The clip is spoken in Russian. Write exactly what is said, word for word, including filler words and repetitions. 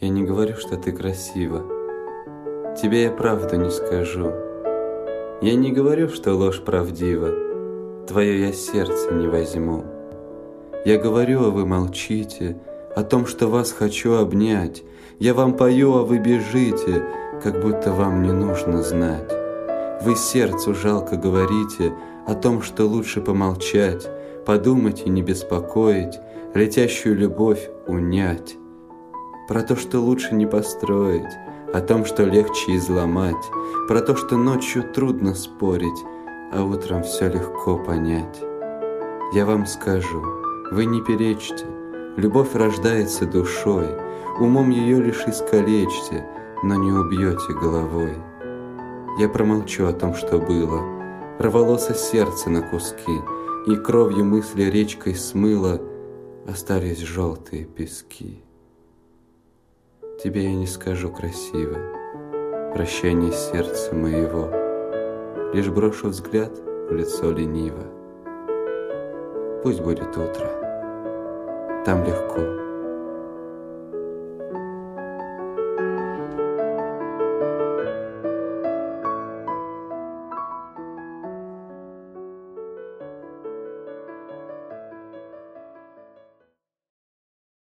Я не говорю, что ты красива, тебе я правду не скажу. Я не говорю, что ложь правдива, твое я сердце не возьму. Я говорю, а вы молчите, о том, что вас хочу обнять. Я вам пою, а вы бежите, как будто вам не нужно знать. Вы сердцу жалко говорите о том, что лучше помолчать, подумать и не беспокоить, летящую любовь унять. Про то, что лучше не построить, о том, что легче изломать, про то, что ночью трудно спорить, а утром все легко понять. Я вам скажу, вы не перечьте, любовь рождается душой, умом ее лишь искалечьте, но не убьете головой. Я промолчу о том, что было, рвалося сердце на куски, и кровью мысли речкой смыло, остались желтые пески. Тебе я не скажу красиво прощание сердца моего, лишь брошу взгляд в лицо лениво. Пусть будет утро, там легко.